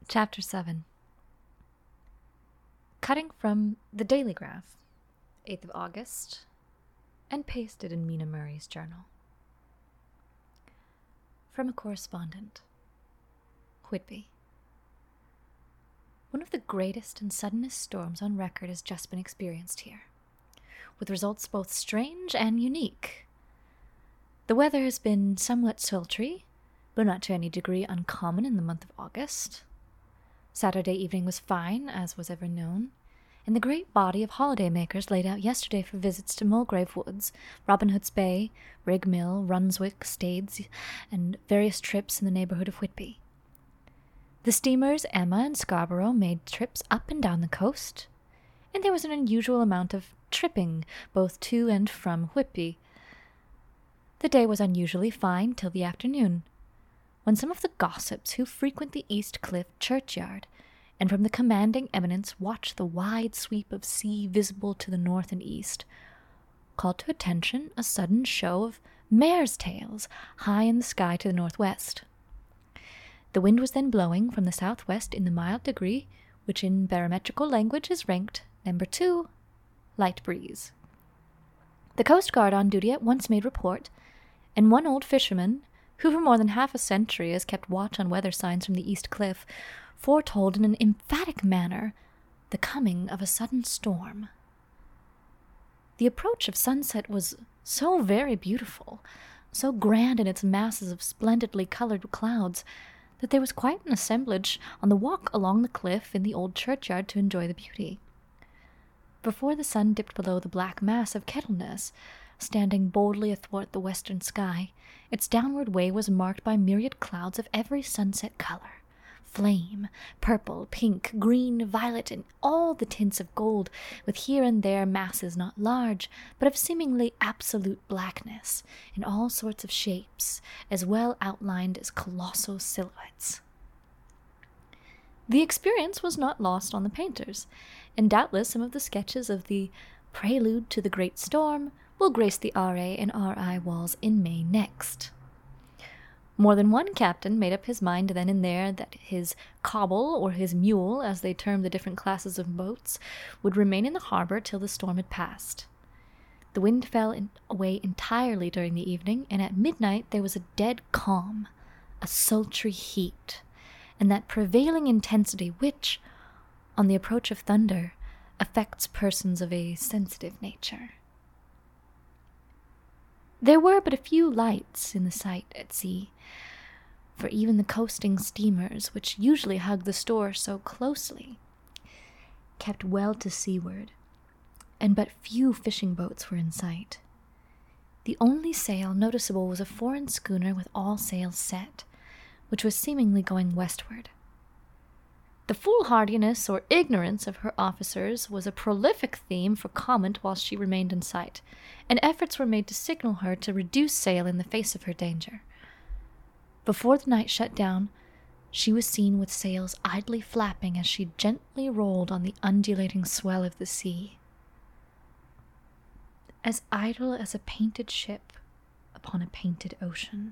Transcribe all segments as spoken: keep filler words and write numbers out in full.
Chapter seven. Cutting from The Daily Graph, eighth of August, and pasted in Mina Murray's journal. From a correspondent. Whitby. One of the greatest and suddenest storms on record has just been experienced here, with results both strange and unique. The weather has been somewhat sultry, but not to any degree uncommon in the month of August. Saturday evening was fine, as was ever known, and the great body of holiday-makers laid out yesterday for visits to Mulgrave Woods, Robin Hood's Bay, Rig Mill, Runswick, Stades, and various trips in the neighbourhood of Whitby. The steamers Emma and Scarborough made trips up and down the coast, and there was an unusual amount of tripping both to and from Whitby. The day was unusually fine till the afternoon, when some of the gossips who frequent the East Cliff churchyard and from the commanding eminence watch the wide sweep of sea visible to the north and east, called to attention a sudden show of mares' tails high in the sky to the northwest. The wind was then blowing from the southwest in the mild degree, which in barometrical language is ranked number two, light breeze. The Coast Guard on duty at once made report, and one old fisherman, who for more than half a century has kept watch on weather signs from the East Cliff, foretold in an emphatic manner the coming of a sudden storm. The approach of sunset was so very beautiful, so grand in its masses of splendidly colored clouds, that there was quite an assemblage on the walk along the cliff in the old churchyard to enjoy the beauty. Before the sun dipped below the black mass of Kettleness, standing boldly athwart the western sky, its downward way was marked by myriad clouds of every sunset color, flame, purple, pink, green, violet, and all the tints of gold, with here and there masses not large, but of seemingly absolute blackness, in all sorts of shapes, as well outlined as colossal silhouettes. The experience was not lost on the painters, and doubtless some of the sketches of the Prelude to the Great Storm will grace the R A and R I walls in May next. More than one captain made up his mind then and there that his cobble, or his mule, as they termed the different classes of boats, would remain in the harbour till the storm had passed. The wind fell in, away entirely during the evening, and at midnight there was a dead calm, a sultry heat, and that prevailing intensity which, on the approach of thunder, affects persons of a sensitive nature. There were but a few lights in the sight at sea, for even the coasting steamers, which usually hug the store so closely, kept well to seaward, and but few fishing boats were in sight. The only sail noticeable was a foreign schooner with all sails set, which was seemingly going westward. The foolhardiness or ignorance of her officers was a prolific theme for comment whilst she remained in sight, and efforts were made to signal her to reduce sail in the face of her danger. Before the night shut down, she was seen with sails idly flapping as she gently rolled on the undulating swell of the sea, as idle as a painted ship upon a painted ocean.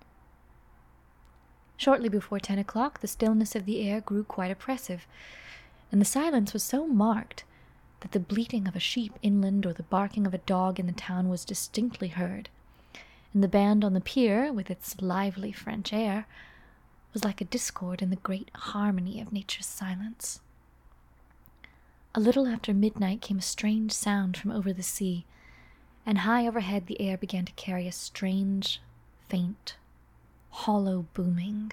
Shortly before ten o'clock, the stillness of the air grew quite oppressive, and the silence was so marked that the bleating of a sheep inland or the barking of a dog in the town was distinctly heard, and the band on the pier, with its lively French air, was like a discord in the great harmony of nature's silence. A little after midnight came a strange sound from over the sea, and high overhead the air began to carry a strange, faint, hollow booming.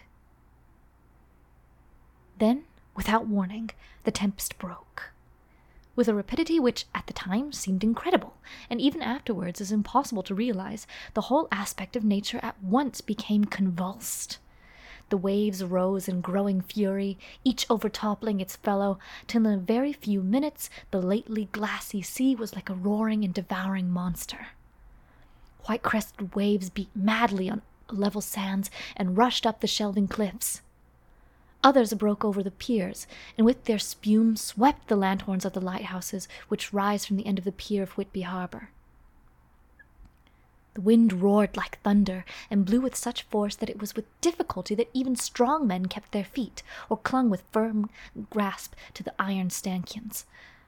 Then, without warning, the tempest broke, with a rapidity which at the time seemed incredible, and even afterwards is impossible to realize. The whole aspect of nature at once became convulsed. The waves rose in growing fury, each overtoppling its fellow, till in a very few minutes the lately glassy sea was like a roaring and devouring monster. White-crested waves beat madly on level sands and rushed up the shelving cliffs. Others broke over the piers, and with their spume swept the lanthorns of the lighthouses which rise from the end of the pier of Whitby harbour. The wind roared like thunder and blew with such force that it was with difficulty that even strong men kept their feet or clung with firm grasp to the iron stanchions.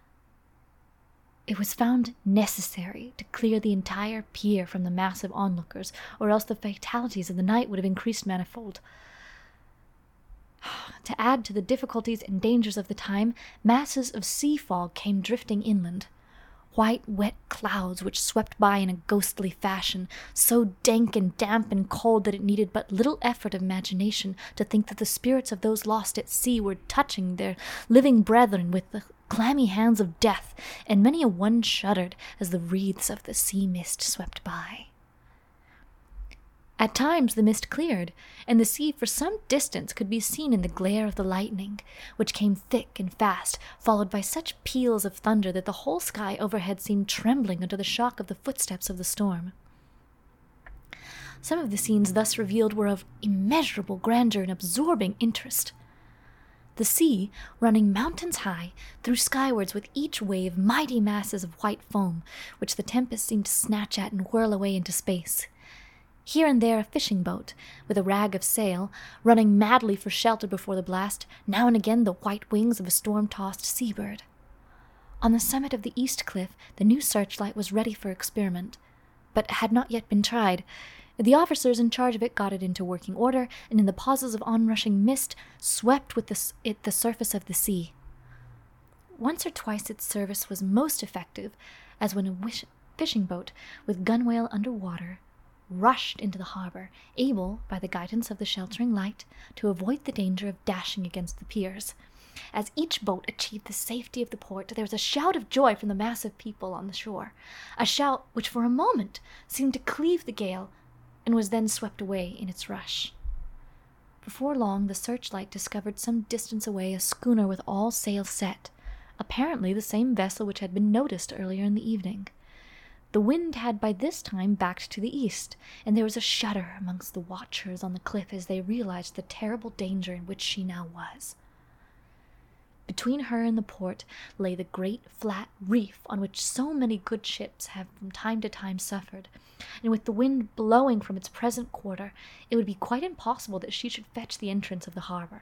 It was found necessary to clear the entire pier from the massive onlookers, or else the fatalities of the night would have increased manifold. To add to the difficulties and dangers of the time, masses of sea fog came drifting inland. White, wet clouds which swept by in a ghostly fashion, so dank and damp and cold that it needed but little effort of imagination to think that the spirits of those lost at sea were touching their living brethren with the clammy hands of death, and many a one shuddered as the wreaths of the sea mist swept by. At times the mist cleared, and the sea for some distance could be seen in the glare of the lightning, which came thick and fast, followed by such peals of thunder that the whole sky overhead seemed trembling under the shock of the footsteps of the storm. Some of the scenes thus revealed were of immeasurable grandeur and absorbing interest. The sea, running mountains high, threw skywards with each wave mighty masses of white foam, which the tempest seemed to snatch at and whirl away into space. Here and there a fishing boat, with a rag of sail, running madly for shelter before the blast, now and again the white wings of a storm-tossed seabird. On the summit of the east cliff the new searchlight was ready for experiment, but had not yet been tried. The officers in charge of it got it into working order, and in the pauses of onrushing mist swept with the, it the surface of the sea. Once or twice its service was most effective, as when a wish- fishing boat, with gunwale under water, rushed into the harbor, able, by the guidance of the sheltering light, to avoid the danger of dashing against the piers. As each boat achieved the safety of the port, there was a shout of joy from the mass of people on the shore, a shout which for a moment seemed to cleave the gale, and was then swept away in its rush. Before long, the searchlight discovered some distance away a schooner with all sails set, apparently the same vessel which had been noticed earlier in the evening. The wind had by this time backed to the east, and there was a shudder amongst the watchers on the cliff as they realized the terrible danger in which she now was. Between her and the port lay the great flat reef on which so many good ships have from time to time suffered, and with the wind blowing from its present quarter, it would be quite impossible that she should fetch the entrance of the harbor.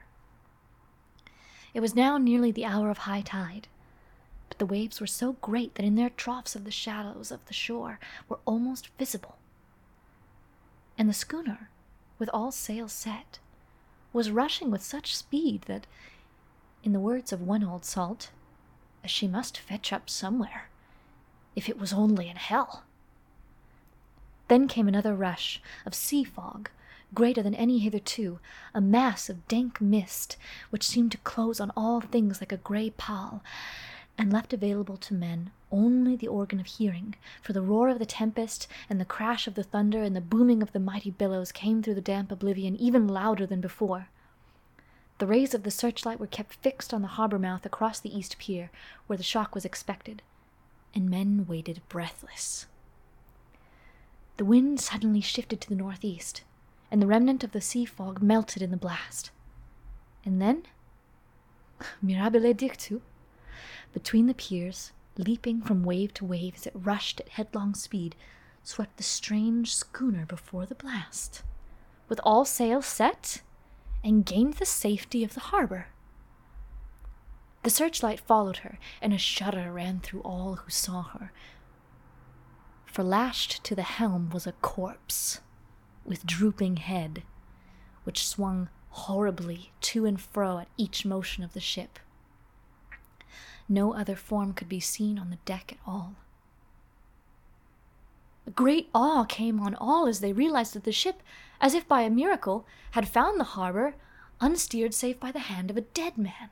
It was now nearly the hour of high tide, but the waves were so great that in their troughs of the shadows of the shore were almost visible. And the schooner, with all sails set, was rushing with such speed that, in the words of one old salt, she must fetch up somewhere, if it was only in hell. Then came another rush of sea fog, greater than any hitherto, a mass of dank mist, which seemed to close on all things like a grey pall, and left available to men only the organ of hearing, for the roar of the tempest and the crash of the thunder and the booming of the mighty billows came through the damp oblivion even louder than before. The rays of the searchlight were kept fixed on the harbor mouth across the east pier, where the shock was expected, and men waited breathless. The wind suddenly shifted to the northeast, and the remnant of the sea fog melted in the blast. And then, mirabile dictu, between the piers, leaping from wave to wave as it rushed at headlong speed, swept the strange schooner before the blast, with all sails set, and gained the safety of the harbor. The searchlight followed her, and a shudder ran through all who saw her, for lashed to the helm was a corpse, with drooping head, which swung horribly to and fro at each motion of the ship. No other form could be seen on the deck at all. A great awe came on all as they realized that the ship, as if by a miracle, had found the harbor, unsteered save by the hand of a dead man.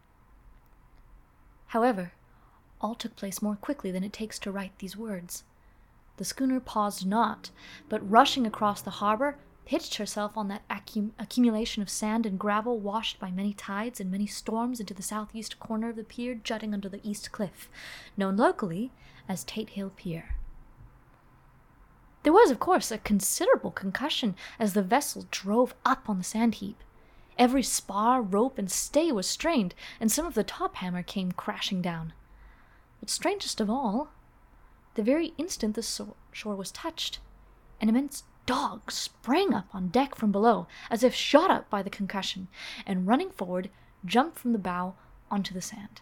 However, all took place more quickly than it takes to write these words. The schooner paused not, but rushing across the harbor, pitched herself on that accum- accumulation of sand and gravel washed by many tides and many storms into the southeast corner of the pier jutting under the east cliff, known locally as Tate Hill Pier. There was, of course, a considerable concussion as the vessel drove up on the sand heap. Every spar, rope, and stay was strained, and some of the top hammer came crashing down. But strangest of all, the very instant the so- shore was touched, An immense dog sprang up on deck from below, as if shot up by the concussion, and running forward, jumped from the bow onto the sand.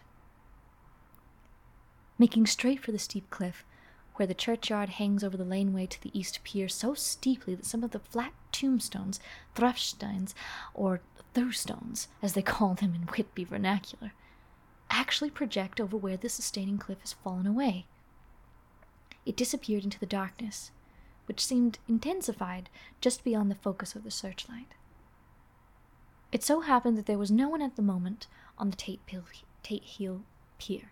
Making straight for the steep cliff, where the churchyard hangs over the laneway to the east pier so steeply that some of the flat tombstones, Thrafsteins, or Thurstones, as they call them in Whitby vernacular, actually project over where the sustaining cliff has fallen away. It disappeared into the darkness, which seemed intensified just beyond the focus of the searchlight. It so happened that there was no one at the moment on the Tate, Pil- Tate Hill pier,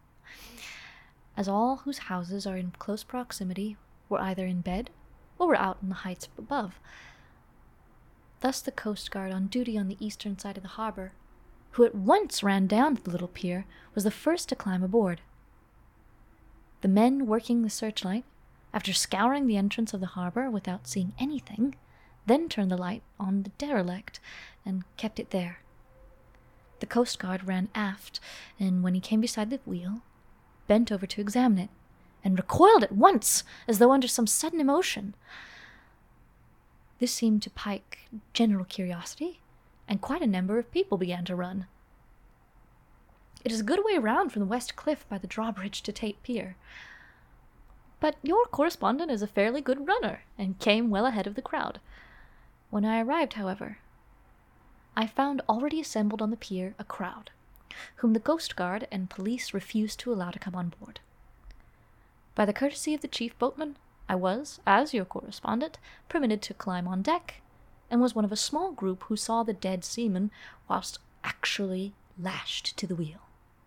as all whose houses are in close proximity were either in bed or were out on the heights above. Thus the Coast Guard on duty on the eastern side of the harbor, who at once ran down to the little pier, was the first to climb aboard. The men working the searchlight, after scouring the entrance of the harbor without seeing anything, then turned the light on the derelict and kept it there. The Coast Guard ran aft, and when he came beside the wheel, bent over to examine it, and recoiled at once, as though under some sudden emotion. This seemed to pique general curiosity, and quite a number of people began to run. It is a good way round from the west cliff by the drawbridge to Tate Pier. But your correspondent is a fairly good runner, and came well ahead of the crowd. When I arrived, however, I found already assembled on the pier a crowd, whom the Coast Guard and police refused to allow to come on board. By the courtesy of the chief boatman, I was, as your correspondent, permitted to climb on deck, and was one of a small group who saw the dead seaman whilst actually lashed to the wheel.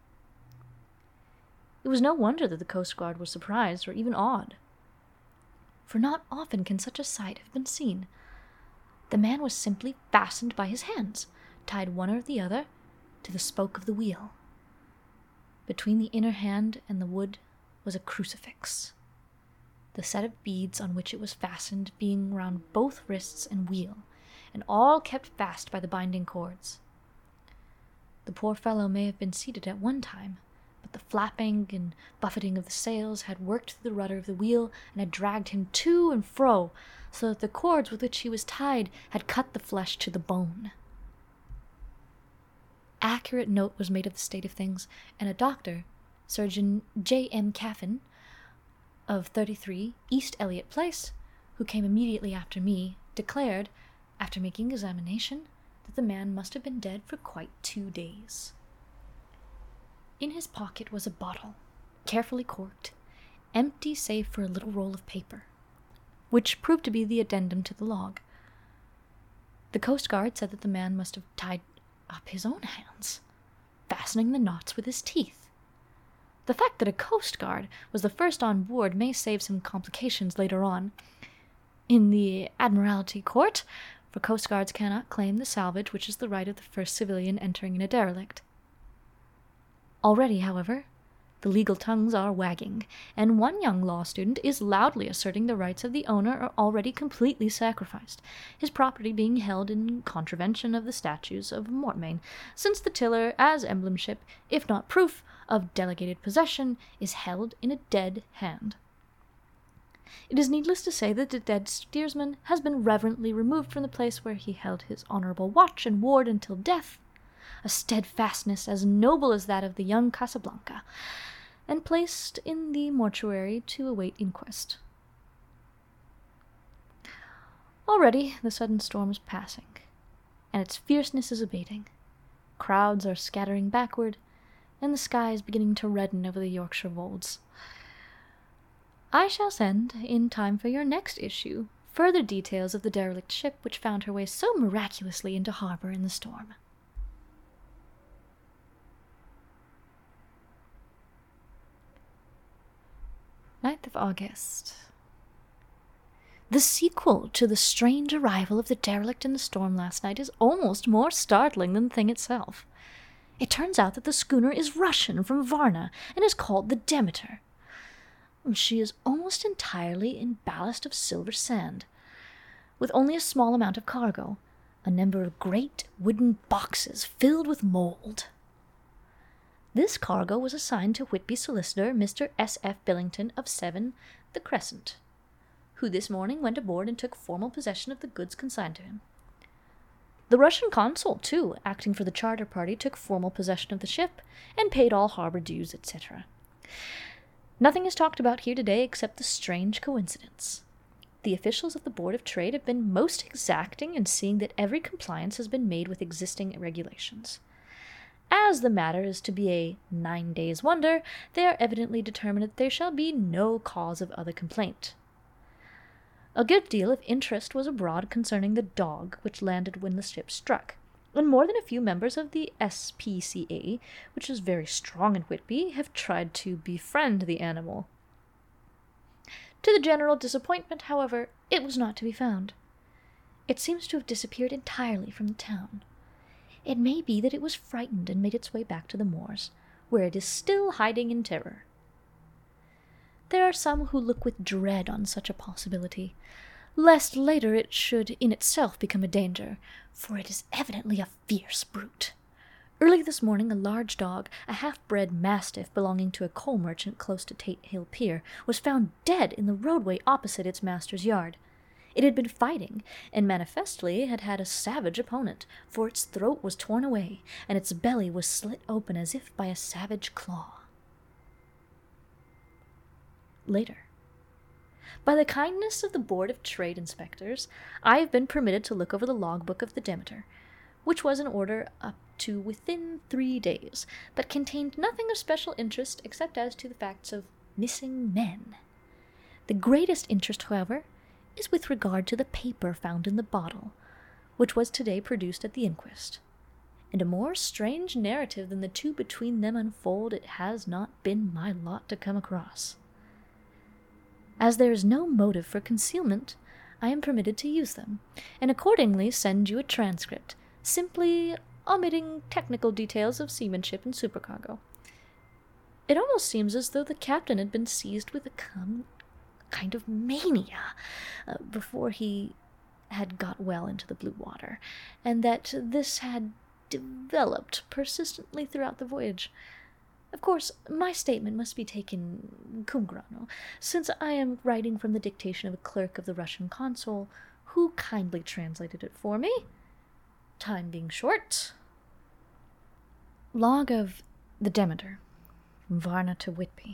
It was no wonder that the Coast Guard was surprised or even awed, for not often can such a sight have been seen. The man was simply fastened by his hands, tied one or the other, to the spoke of the wheel. Between the inner hand and the wood was a crucifix, the set of beads on which it was fastened being round both wrists and wheel, and all kept fast by the binding cords. The poor fellow may have been seated at one time, but the flapping and buffeting of the sails had worked through the rudder of the wheel and had dragged him to and fro, so that the cords with which he was tied had cut the flesh to the bone. Accurate note was made of the state of things, and a doctor, Surgeon J M Caffin, of thirty-three East Elliot Place, who came immediately after me, declared, after making examination, that the man must have been dead for quite two days. In his pocket was a bottle, carefully corked, empty save for a little roll of paper, which proved to be the addendum to the log. The Coast Guard said that the man must have tied up his own hands, fastening the knots with his teeth. The fact that a Coast Guard was the first on board may save some complications later on in the Admiralty Court, for Coast Guards cannot claim the salvage which is the right of the first civilian entering in a derelict. Already, however, the legal tongues are wagging, and one young law student is loudly asserting the rights of the owner are already completely sacrificed, his property being held in contravention of the statutes of Mortmain, since the tiller, as emblemship, if not proof, of delegated possession, is held in a dead hand. It is needless to say that the dead steersman has been reverently removed from the place where he held his honourable watch and ward until death, a steadfastness as noble as that of the young Casablanca, and placed in the mortuary to await inquest. Already the sudden storm is passing, and its fierceness is abating. Crowds are scattering backward, and the sky is beginning to redden over the Yorkshire wolds. I shall send, in time for your next issue, further details of the derelict ship which found her way so miraculously into harbour in the storm. ninth of August. The sequel to the strange arrival of the derelict in the storm last night is almost more startling than the thing itself. It turns out that the schooner is Russian from Varna and is called the Demeter. She is almost entirely in ballast of silver sand, with only a small amount of cargo, a number of great wooden boxes filled with mould. This cargo was assigned to Whitby solicitor Mister S F Billington of seven The Crescent, who this morning went aboard and took formal possession of the goods consigned to him. The Russian consul, too, acting for the charter party, took formal possession of the ship and paid all harbor dues, et cetera. Nothing is talked about here today except the strange coincidence. The officials of the Board of Trade have been most exacting in seeing that every compliance has been made with existing regulations. As the matter is to be a nine days' wonder, they are evidently determined that there shall be no cause of other complaint. A good deal of interest was abroad concerning the dog which landed when the ship struck, and more than a few members of the S P C A, which is very strong in Whitby, have tried to befriend the animal. To the general disappointment, however, it was not to be found. It seems to have disappeared entirely from the town. It may be that it was frightened and made its way back to the moors, where it is still hiding in terror. There are some who look with dread on such a possibility, lest later it should in itself become a danger, for it is evidently a fierce brute. Early this morning a large dog, a half-bred mastiff belonging to a coal merchant close to Tate Hill Pier, was found dead in the roadway opposite its master's yard. It had been fighting, and manifestly had had a savage opponent, for its throat was torn away, and its belly was slit open as if by a savage claw. Later. By the kindness of the Board of Trade Inspectors, I have been permitted to look over the logbook of the Demeter, which was in order up to within three days, but contained nothing of special interest except as to the facts of missing men. The greatest interest, however, is with regard to the paper found in the bottle, which was today produced at the inquest. And a more strange narrative than the two between them unfold it has not been my lot to come across. As there is no motive for concealment, I am permitted to use them, and accordingly send you a transcript, simply omitting technical details of seamanship and supercargo. It almost seems as though the captain had been seized with a com- kind of mania uh, before he had got well into the blue water, and that this had developed persistently throughout the voyage. Of course, my statement must be taken cum grano, since I am writing from the dictation of a clerk of the Russian consul, who kindly translated it for me. Time being short. Log of the Demeter, from Varna to Whitby.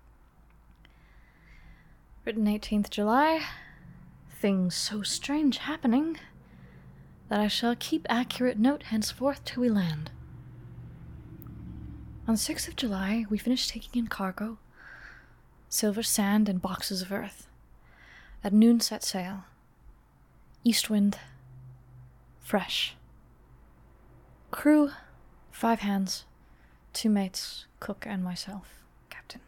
Written eighteenth July. Things so strange happening that I shall keep accurate note henceforth till we land. On the sixth of July, we finished taking in cargo, silver sand and boxes of earth. At noon set sail. East wind. Fresh. Crew, five hands, two mates, cook and myself, captain.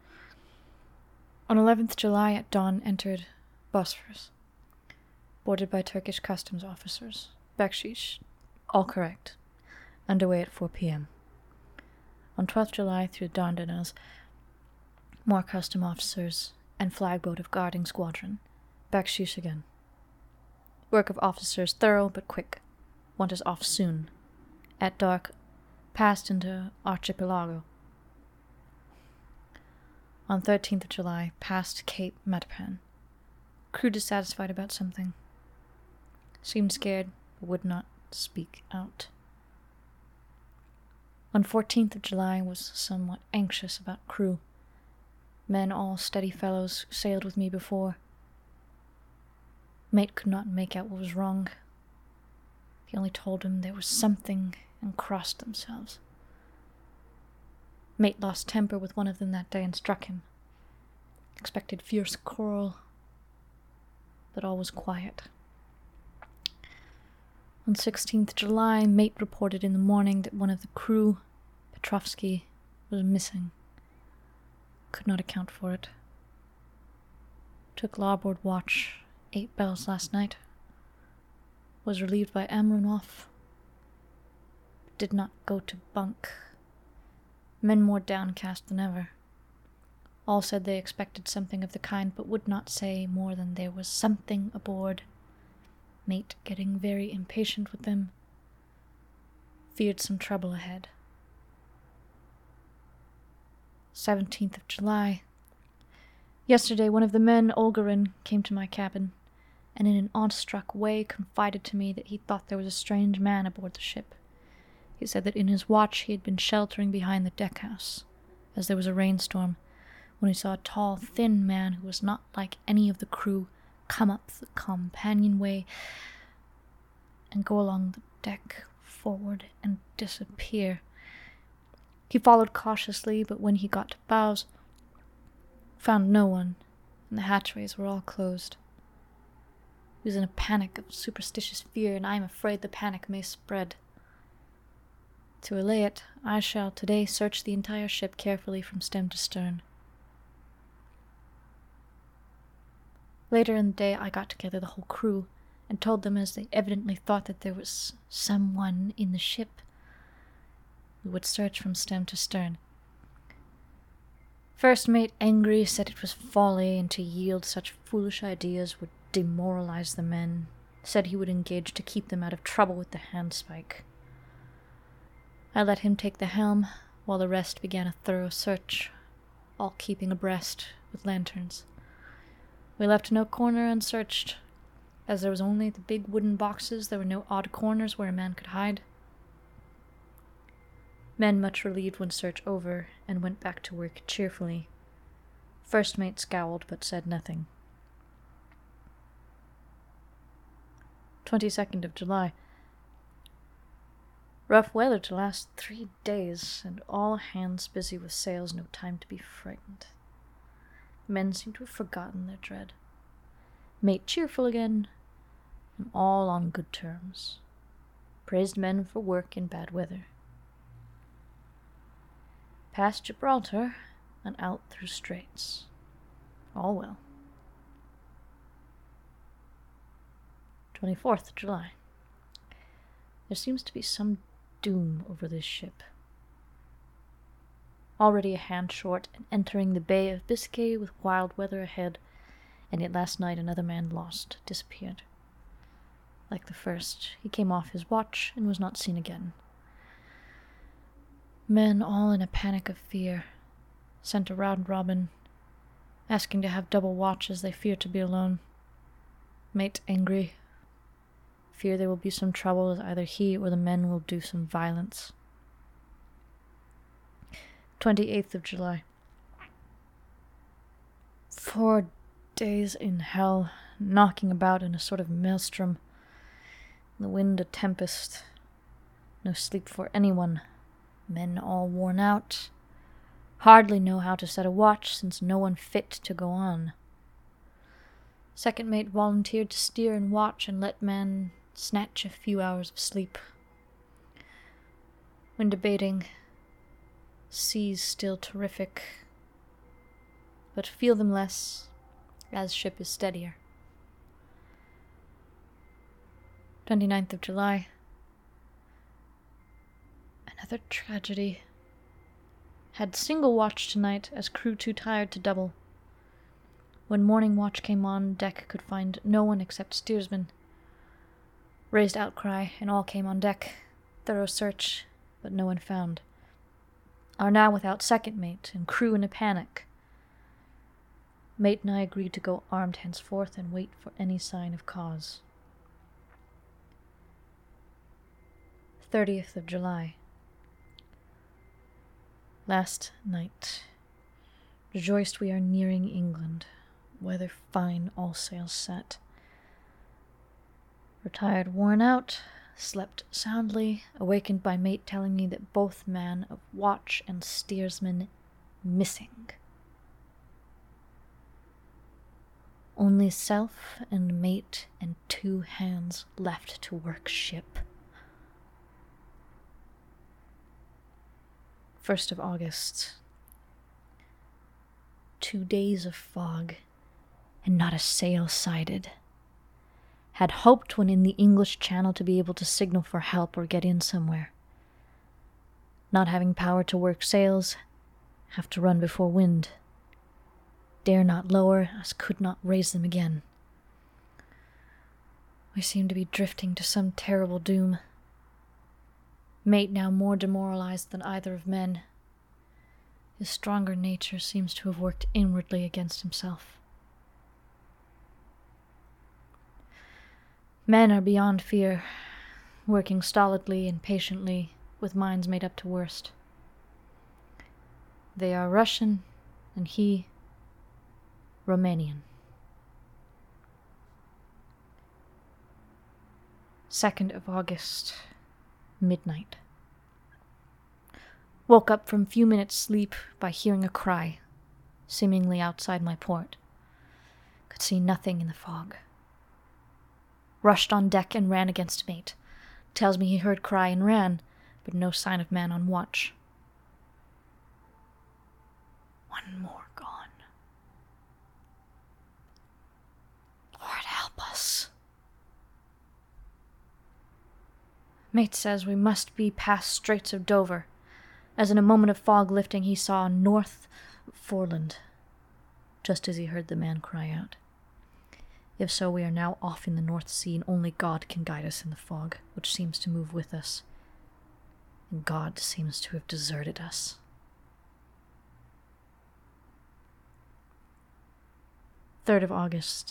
On eleventh July at dawn entered Bosphorus, boarded by Turkish customs officers. Bakshish, all correct. Underway at four p.m. On twelfth July through Dardanelles, more custom officers and flagboat of guarding squadron. Bakshish again. Work of officers thorough but quick. Want us off soon. At dark, passed into Archipelago. On thirteenth of July, passed Cape Matapan. Crew dissatisfied about something. Seemed scared, but would not speak out. On fourteenth of July, was somewhat anxious about crew. Men all steady fellows sailed with me before. Mate could not make out what was wrong. He only told him there was something and crossed themselves. Mate lost temper with one of them that day and struck him. Expected fierce quarrel, but all was quiet. On sixteenth of July, mate reported in the morning that one of the crew, Petrovsky, was missing. Could not account for it. Took larboard watch, eight bells last night. Was relieved by Amronov. Did not go to bunk. Men more downcast than ever. All said they expected something of the kind, but would not say more than there was something aboard. Mate getting very impatient with them. Feared some trouble ahead. seventeenth of July. Yesterday one of the men, Olgarin, came to my cabin, and in an awestruck way confided to me that he thought there was a strange man aboard the ship. He said that in his watch he had been sheltering behind the deckhouse, as there was a rainstorm, when he saw a tall, thin man who was not like any of the crew come up the companionway and go along the deck forward and disappear. He followed cautiously, but when he got to bows, found no one, and the hatchways were all closed. He was in a panic of superstitious fear, and I am afraid the panic may spread. To allay it, I shall today search the entire ship carefully from stem to stern. Later in the day I got together the whole crew, and told them, as they evidently thought that there was someone in the ship, we would search from stem to stern. First mate, angry, said it was folly, and to yield such foolish ideas would demoralize the men, said he would engage to keep them out of trouble with the handspike. I let him take the helm, while the rest began a thorough search, all keeping abreast with lanterns. We left no corner unsearched. As there was only the big wooden boxes, there were no odd corners where a man could hide. Men much relieved when search over, and went back to work cheerfully. First mate scowled, but said nothing. twenty-second of July. Rough weather to last three days, and all hands busy with sails, no time to be frightened. Men seem to have forgotten their dread. Mate cheerful again, and all on good terms. Praised men for work in bad weather. Past Gibraltar, and out through straits. All well. twenty-fourth of July. There seems to be some doom over this ship. Already a hand short, and entering the Bay of Biscay with wild weather ahead, and yet last night another man lost, disappeared. Like the first, he came off his watch and was not seen again. Men all in a panic of fear, sent a round robin, asking to have double watch as they fear to be alone. Mate angry, fear there will be some trouble as either he or the men will do some violence. twenty-eighth of July. Four days in hell, knocking about in a sort of maelstrom. The wind a tempest. No sleep for anyone. Men all worn out. Hardly know how to set a watch, since no one fit to go on. Second mate volunteered to steer and watch, and let man snatch a few hours of sleep. When debating, seas still terrific, but feel them less, as ship is steadier. twenty-ninth of July. Another tragedy. Had single watch tonight, as crew too tired to double. When morning watch came on, deck could find no one except steersman. Raised outcry, and all came on deck. Thorough search, but no one found. Are now without second mate, and crew in a panic. Mate and I agreed to go armed henceforth and wait for any sign of cause. thirtieth of July. Last night. Rejoiced we are nearing England. Weather fine, all sails set. Retired worn out, slept soundly, awakened by mate telling me that both man of watch and steersman missing. Only self and mate and two hands left to work ship. First of August. Two days of fog, and not a sail sighted. Had hoped when in the English Channel to be able to signal for help or get in somewhere. Not having power to work sails, have to run before wind. Dare not lower, as could not raise them again. We seem to be drifting to some terrible doom. Mate now more demoralized than either of men. His stronger nature seems to have worked inwardly against himself. Men are beyond fear, working stolidly and patiently, with minds made up to worst. They are Russian, and he, Romanian. second of August, midnight. Woke up from few minutes' sleep by hearing a cry, seemingly outside my port. Could see nothing in the fog. Rushed on deck and ran against mate. Tells me he heard cry and ran, but no sign of man on watch. One more gone. Lord help us. Mate says we must be past Straits of Dover, as in a moment of fog lifting he saw North Foreland, just as he heard the man cry out. If so, we are now off in the North Sea, and only God can guide us in the fog, which seems to move with us. And God seems to have deserted us. third of August.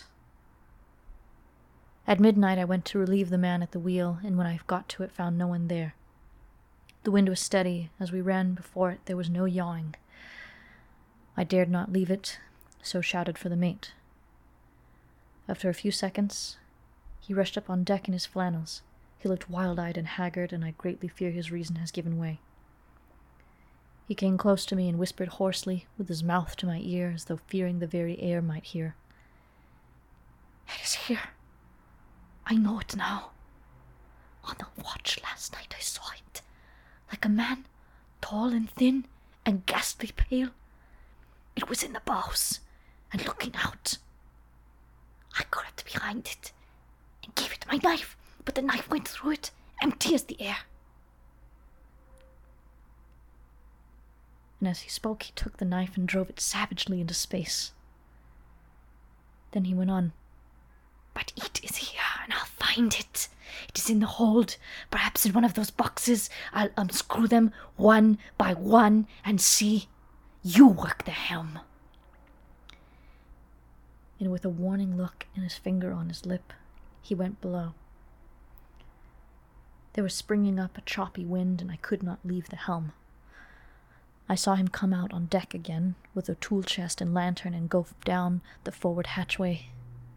At midnight I went to relieve the man at the wheel, and when I got to it found no one there. The wind was steady. As we ran before it, there was no yawing. I dared not leave it, so shouted for the mate. After a few seconds, he rushed up on deck in his flannels. He looked wild-eyed and haggard, and I greatly fear his reason has given way. He came close to me and whispered hoarsely, with his mouth to my ear, as though fearing the very air might hear. "It is here. I know it now. On the watch last night I saw it, like a man, tall and thin and ghastly pale. It was in the bows and looking out. I crept behind it and gave it my knife, but the knife went through it, empty as the air." And as he spoke, he took the knife and drove it savagely into space. Then he went on, "But it is here, and I'll find it. It is in the hold, perhaps in one of those boxes. I'll unscrew them one by one and see. You work the helm." And with a warning look and his finger on his lip, he went below. There was springing up a choppy wind, and I could not leave the helm. I saw him come out on deck again, with a tool chest and lantern, and go down the forward hatchway.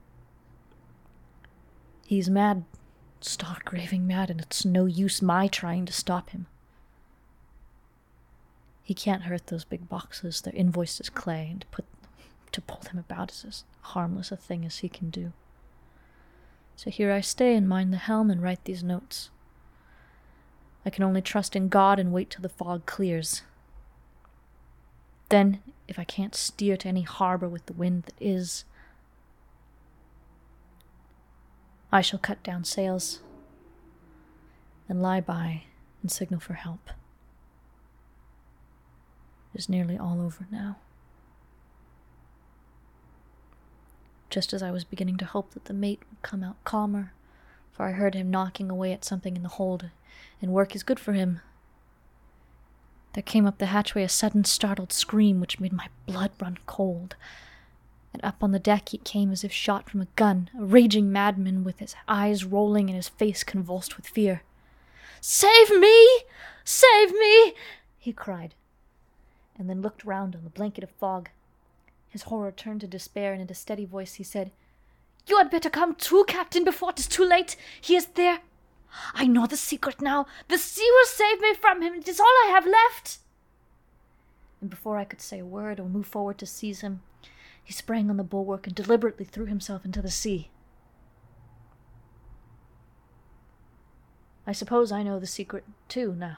He's mad, stark raving mad, and it's no use my trying to stop him. He can't hurt those big boxes. They're invoiced as clay, and to, put, to pull them about is as harmless a thing as he can do. So here I stay and mind the helm and write these notes. I can only trust in God and wait till the fog clears. Then, if I can't steer to any harbor with the wind that is, I shall cut down sails and lie by and signal for help. It is nearly all over now. Just as I was beginning to hope that the mate would come out calmer, for I heard him knocking away at something in the hold, and work is good for him, there came up the hatchway a sudden startled scream which made my blood run cold. And up on the deck he came as if shot from a gun, a raging madman with his eyes rolling and his face convulsed with fear. "Save me! Save me!" he cried, and then looked round on the blanket of fog. His horror turned to despair, and in a steady voice he said, "You had better come too, Captain, before it is too late. He is there. I know the secret now. The sea will save me from him. It is all I have left." And before I could say a word or move forward to seize him, he sprang on the bulwark and deliberately threw himself into the sea. I suppose I know the secret, too, now.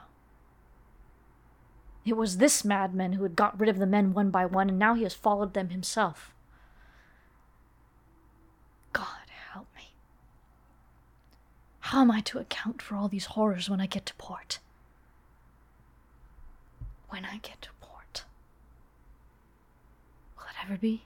It was this madman who had got rid of the men one by one, and now he has followed them himself. God help me. How am I to account for all these horrors when I get to port? When I get to port. Will it ever be?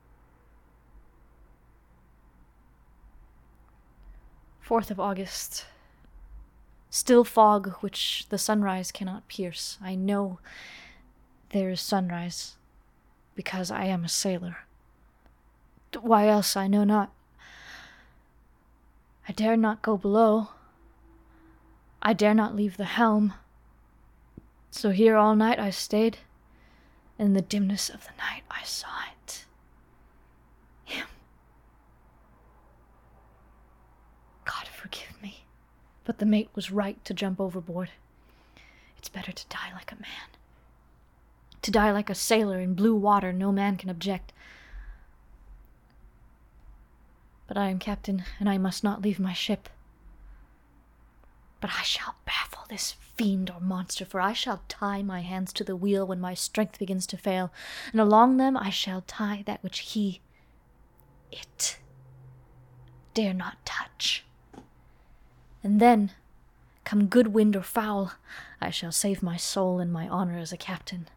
fourth of August. Still fog which the sunrise cannot pierce. I know There is sunrise, because I am a sailor. Why else I know not. I dare not go below. I dare not leave the helm. So here all night I stayed. In the dimness of the night I saw it. Him. God forgive me, but the mate was right to jump overboard. It's better to die like a man. To die like a sailor in blue water no man can object. But I am captain, and I must not leave my ship. But I shall baffle this fiend or monster, for I shall tie my hands to the wheel when my strength begins to fail, and along them I shall tie that which he, it, dare not touch. And then, come good wind or foul, I shall save my soul and my honor as a captain.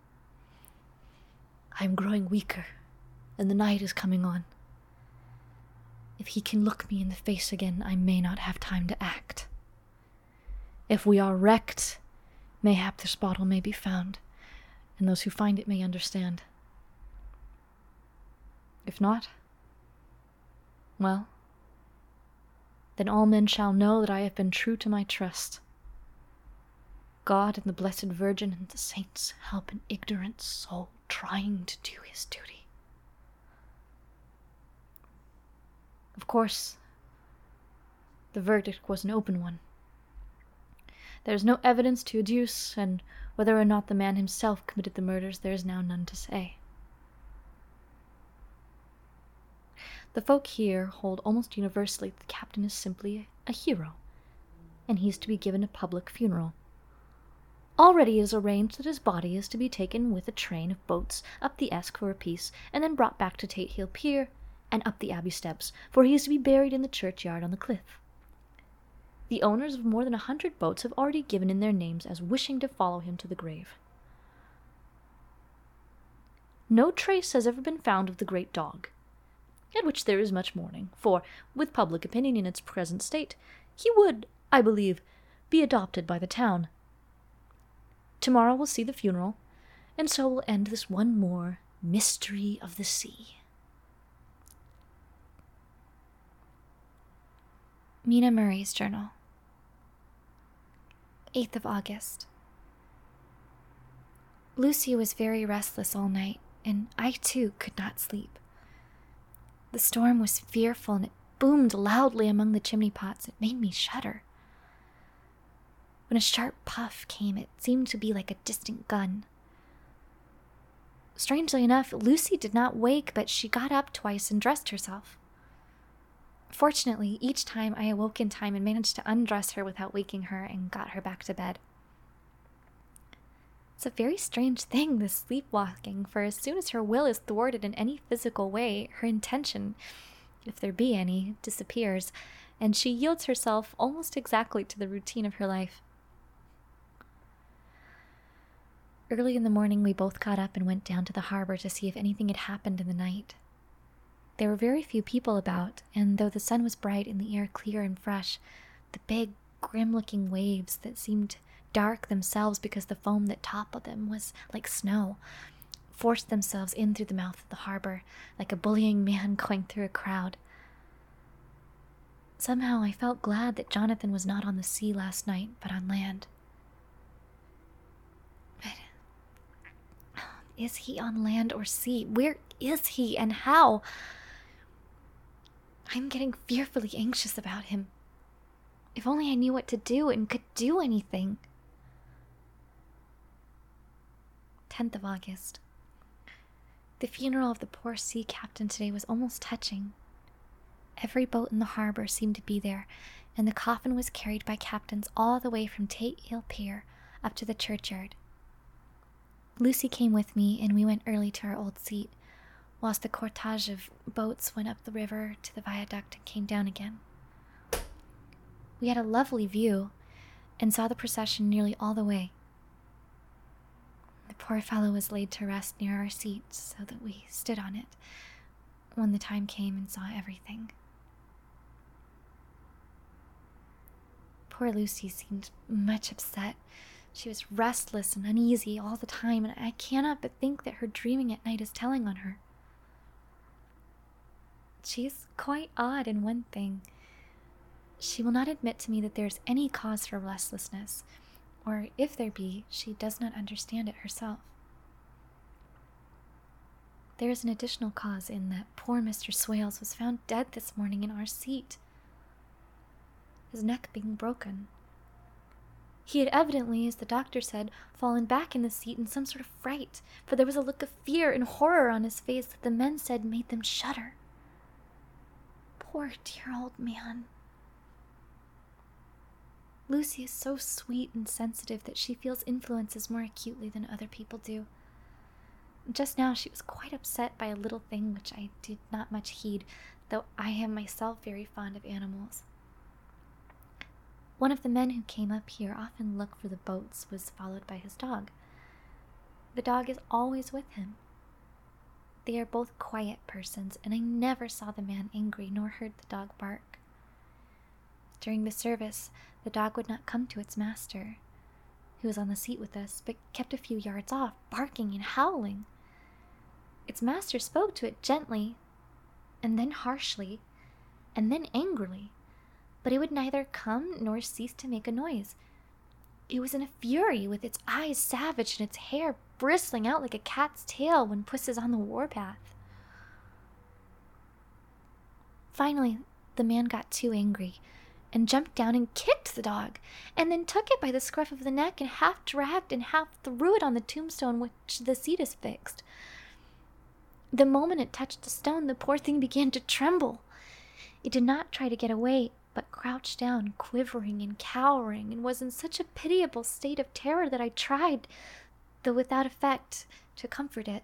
I am growing weaker, and the night is coming on. If he can look me in the face again, I may not have time to act. If we are wrecked, mayhap this bottle may be found, and those who find it may understand. If not, well, then all men shall know that I have been true to my trust. God and the Blessed Virgin and the saints help an ignorant soul trying to do his duty. Of course, the verdict was an open one. There is no evidence to adduce, and whether or not the man himself committed the murders, there is now none to say. The folk here hold almost universally that the captain is simply a hero, and he is to be given a public funeral. Already it is arranged that his body is to be taken with a train of boats up the Esk for a piece, and then brought back to Tate Hill Pier and up the Abbey steps, for he is to be buried in the churchyard on the cliff. The owners of more than a hundred boats have already given in their names as wishing to follow him to the grave. No trace has ever been found of the great dog, at which there is much mourning, for, with public opinion in its present state, he would, I believe, be adopted by the town. Tomorrow will see the funeral, and so will end this one more mystery of the sea. Mina Murray's Journal. eighth of August. Lucy was very restless all night, and I too could not sleep. The storm was fearful, and it boomed loudly among the chimney pots. It made me shudder. When a sharp puff came, it seemed to be like a distant gun. Strangely enough, Lucy did not wake, but she got up twice and dressed herself. Fortunately, each time I awoke in time and managed to undress her without waking her and got her back to bed. It's a very strange thing, this sleepwalking, for as soon as her will is thwarted in any physical way, her intention, if there be any, disappears, and she yields herself almost exactly to the routine of her life. Early in the morning, we both got up and went down to the harbor to see if anything had happened in the night. There were very few people about, and though the sun was bright and the air clear and fresh, the big, grim-looking waves that seemed dark themselves because the foam that toppled them was like snow, forced themselves in through the mouth of the harbor, like a bullying man going through a crowd. Somehow I felt glad that Jonathan was not on the sea last night, but on land. But is he on land or sea? Where is he, and how? I'm getting fearfully anxious about him. If only I knew what to do and could do anything. tenth of August. The funeral of the poor sea captain today was almost touching. Every boat in the harbor seemed to be there, and the coffin was carried by captains all the way from Tate Hill Pier up to the churchyard. Lucy came with me, and we went early to our old seat, whilst the cortege of boats went up the river to the viaduct and came down again. We had a lovely view, and saw the procession nearly all the way. The poor fellow was laid to rest near our seat, so that we stood on it when the time came and saw everything. Poor Lucy seemed much upset, She was restless and uneasy all the time, and I cannot but think that her dreaming at night is telling on her. She's quite odd in one thing. She will not admit to me that there is any cause for restlessness, or if there be, she does not understand it herself. There is an additional cause in that poor Mister Swales was found dead this morning in our seat, his neck being broken. He had evidently, as the doctor said, fallen back in the seat in some sort of fright, for there was a look of fear and horror on his face that the men said made them shudder. Poor dear old man. Lucy is so sweet and sensitive that she feels influences more acutely than other people do. Just now she was quite upset by a little thing which I did not much heed, though I am myself very fond of animals. One of the men who came up here often looked for the boats was followed by his dog. The dog is always with him. They are both quiet persons, and I never saw the man angry nor heard the dog bark. During the service, the dog would not come to its master, who was on the seat with us, but kept a few yards off, barking and howling. Its master spoke to it gently, and then harshly, and then angrily, but it would neither come nor cease to make a noise. It was in a fury, with its eyes savage and its hair bristling out like a cat's tail when puss is on the warpath. Finally, the man got too angry and jumped down and kicked the dog, and then took it by the scruff of the neck and half dragged and half threw it on the tombstone which the seat is fixed. The moment it touched the stone, the poor thing began to tremble. It did not try to get away, but crouched down, quivering and cowering, and was in such a pitiable state of terror that I tried, though without effect, to comfort it.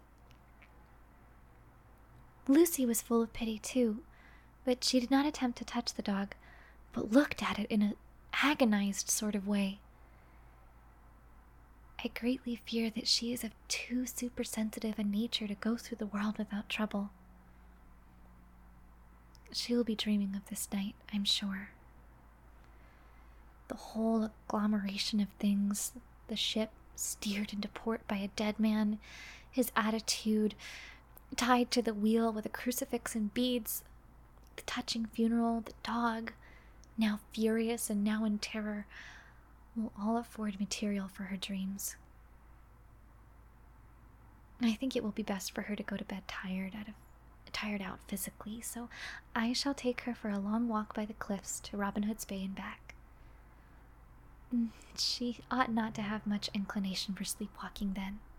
Lucy was full of pity too, but she did not attempt to touch the dog, but looked at it in an agonized sort of way. I greatly fear that she is of too supersensitive a nature to go through the world without trouble. She will be dreaming of this night, I'm sure. The whole agglomeration of things, the ship steered into port by a dead man, his attitude tied to the wheel with a crucifix and beads, the touching funeral, the dog, now furious and now in terror, will all afford material for her dreams. I think it will be best for her to go to bed tired out of tired out physically, so I shall take her for a long walk by the cliffs to Robin Hood's Bay and back. She ought not to have much inclination for sleepwalking then.